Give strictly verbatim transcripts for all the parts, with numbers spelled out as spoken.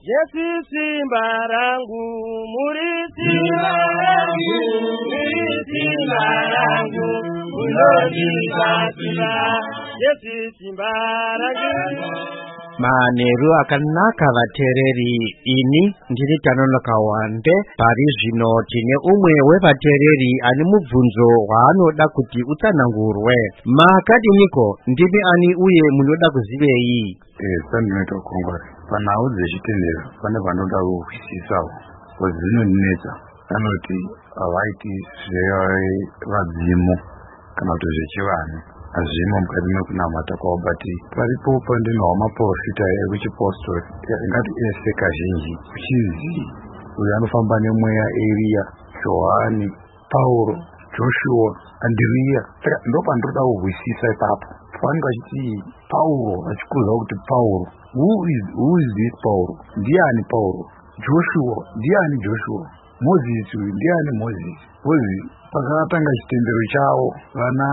Yesu simba langu, muri simba langu, muri simba langu, unonipatia. Yesu simba langu. Maneru akanaka vatereri ini ndiri tanonoka wande parizvino tine umwe wevatereri ani mubvunzo waanoda kuti utsanangurwe. Maakadiniko ndimi ani uye munoda kuzivei? Eh, sandinoita kongwari. Panhau dzechitendero pane vanoda kuzwisisawo. Zvinonetsa vanoti havaiti zvevadzimu kana kuti zvechivanhu. Azvimo mukati mekunamata kwavo, but paripo pandinawo maprofita ekuchipostori ingati ese kazhinji uchizi uyo anofamba nemweya Elia, Johani, Pauro, Joshua, Andrea. Saka ndopandinoda kuzwisisa ipapo. Vanenge vachiti Pauro achikudzwa kuti Pauro, who is who is this Pauro? Ndiani Pauro? Joshua, ndiani Joshua? Moses, ndiani Moses? Moses pakatanga chitendero chavo vana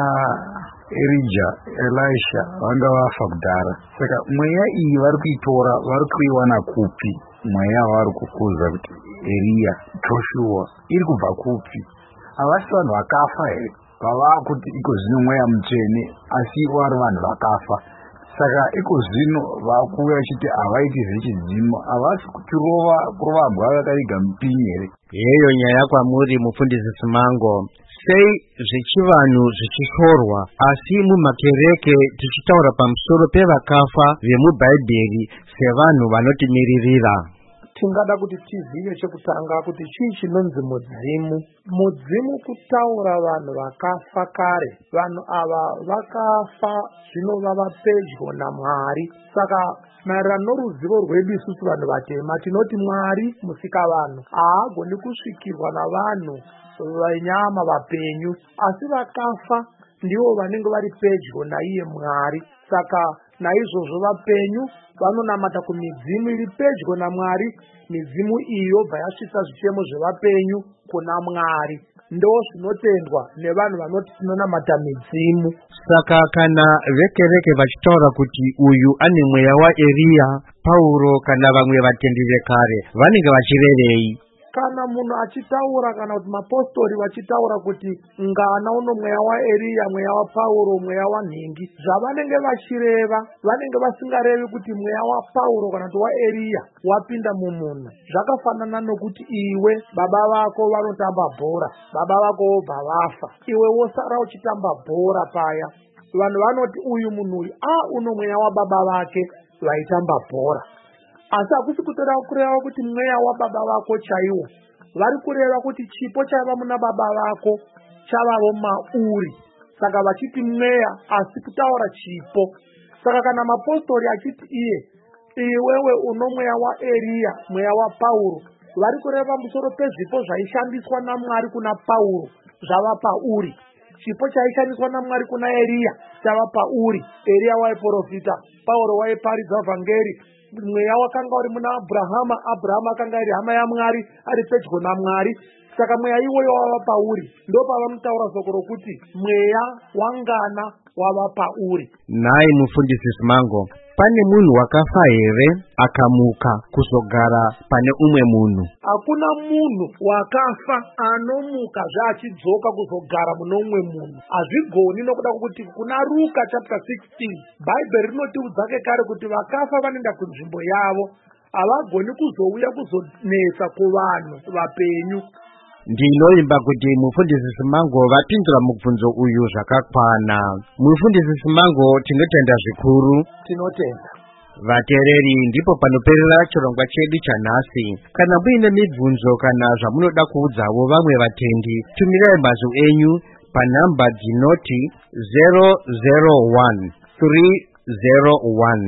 Elijah, Elisha vanga vafa kudhara. Saka mweya iyi vari kuitora vari kuiwana kupi? Mweya vari kukuza kuti Elia, Joshua iri kubva kupi? Havasi vanhu vakafa here vava kuti iko zvino mweya mutsvene, asi vari vanhu vakafa. Saka iko zvino vakuuya chiti havaiti zvechidzimu, havasi kutirova kurova mbwa vakaiga mupini here. Yeyo nyaya kwamuri mufundisi Simango. Sei zvechivanhu zvichitorwa asi mumakereke tichitaura pamusoro pevakafa vemubhaibheri sevanhu vanotimiririra? Tingada kuti tizive chekutanga kuti chii chinonzi mudzimu. Mudzimu kutaura vanhu vakafa kare. Vanhu ava vakafa zvino vava pedyo naMwari. Saka maererano noruzivo rwedu isusu vanhu vatema tinoti Mwari musikavanhu haagoni kusvikirwa navanhu venyama vapenyu, asi vakafa ndivo vanenge vari pedyo naiye Mwari. Saka naizvozvo vapenyu vanonamata kumidzimu iri pedyo naMwari. Midzimu iyo bva yasvitsa zvichemo zvevapenyu kuna Mwari. Ndo zvinotendwa nevanhu vanoti tinonamata midzimu. Saka kana vekereke vachitaura kuti uyu ane mweya waElia, Pauro kana vamwe vatendi vekare vanenge vachirevei? Kana munhu achitaura kana kuti mapostori vachitaura kuti ngana uno mweya waElia, mweya waPauro, mweya wanhingi, zvavanenge vachireva vanenge vasingarevi kuti mweya waPauro kana kuti waElia wapinda mumunhu. Zvakafanana nokuti iwe baba vako vanotamba bhora, baba vako vobva vafa, iwe wosara uchitamba bhora paya. Vanhu vanoti uyu munhu uyu a uno mweya wababa vake vaitamba bhora. Asi hakusi kutora kureva kuti mweya wababa vako chaiwo. Vari kureva kuti chipo chaiva muna baba vako chavavo mauri. Saka vachiti mweya asi kutaura chipo. Saka kana mapostori achiti iye iwewe uno mweya waElia, mweya waPauro, vari kureva pamusoro pezvipo zvaishandiswa naMwari kuna Pauro zvava pauri. Chipo chaishandiswa naMwari kuna Elia chava pauri. Elia waiprofita, Pauro waiparidza vhangeri. Mweya wakanga uri muna Abrahama, Abrahama akanga ari hama yaMwari, ari pedyo naMwari. Saka mweya iwoyo wava pauri. Ndo pavanotaura soko rokuti mweya wangana wava pauri. Nai mufundisi Simango, pane munhu wakafa here akamuka kuzogara pane umwe munhu? Hakuna munhu wakafa anomuka zvaachidzoka kuzogara mune umwe munhu. Hazvigoni nokuda kwokuti kuna Luka chapter sixteen Bhaibheri rinotiudza kare kuti vakafa vanoenda kunzvimbo yavo, havagoni kuzouya kuzonetsa kuvanhu vapenyu. Ndinoimba kuti mufundisi Simango vapindura mubvunzo uyu zvakakwana. Mufundisi Simango tinotenda zvikuru. Tinotenda. Vatereri, ndipo panoperera chirongwa chedu chanhasi. Kana muine mibvunzo kana zvamunoda kuudzawo vamwe vatendi, tumirai mazwi enyu panhamba dzinoti zero zero one three zero one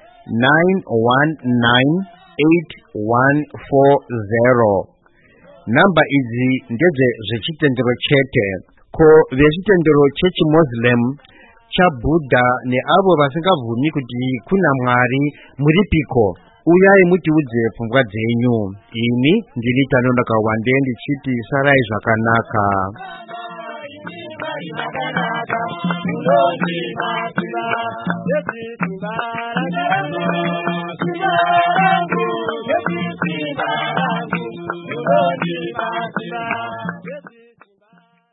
nine one nine eight one four zero. Namba idzi ndedze zvechitendero chete. Ko vezvitendero chechiMuslim, chaBudha neavo vasingabvumi kuti kuna Mwari muripiko? Uyai mutiudze pfungwa dzenyu. Ini ndini Tanonoka Wande ndichiti sarai zvakanaka. Yes, simba rangu, unonibatsira.